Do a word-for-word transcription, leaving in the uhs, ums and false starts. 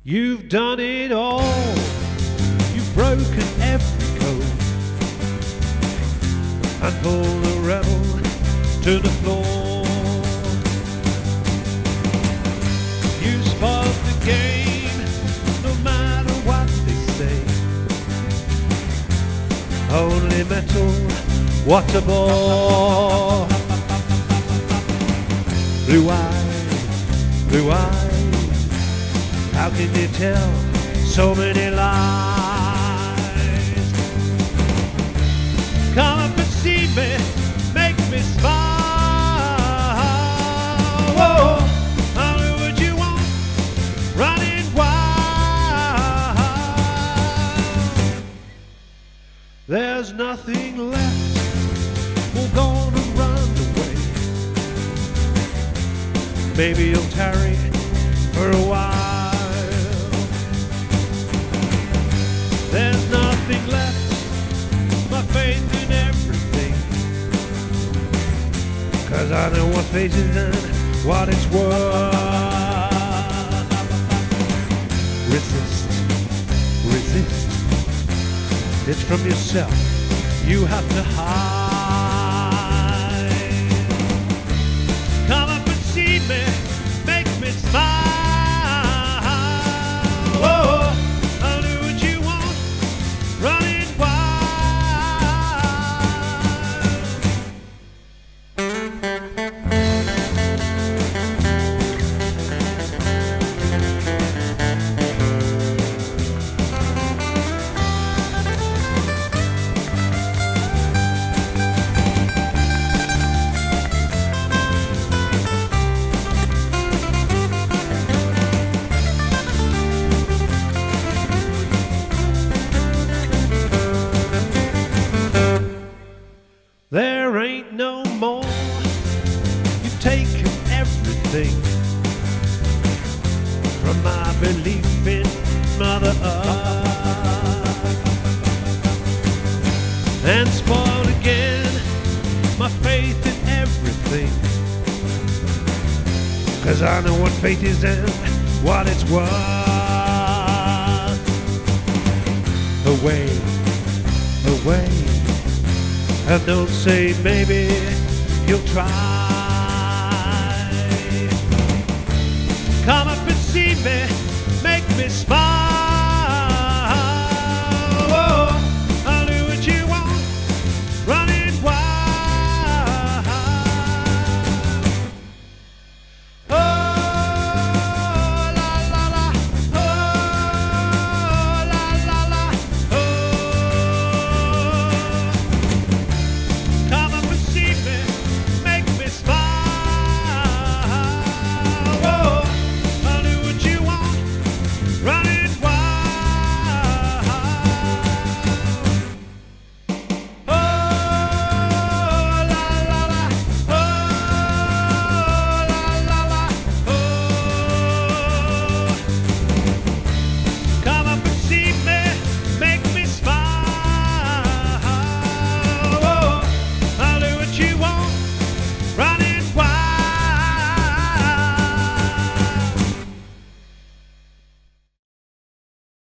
You've done it all. You've broken every code and pulled the rebel to the floor. You spoiled the game, no matter what they say. Only metal, what a bore. Blue eyes, blue eyes, how can you tell so many lies? Come up and see me, make me smile. Whoa, I'll do what you want, running wild. There's nothing left, we're gonna run away. Maybe you'll tarry for a while. There's nothing left, my faith in everything, 'cause I know what faith is and what it's worth. Resist, resist, it's from yourself you have to hide. Come up and see me, make me smile. There ain't no more, you've taken everything from my belief in Mother Earth, and spoiled again my faith in everything, 'cause I know what faith is and what it's worth. Away, away, and don't say maybe you'll try.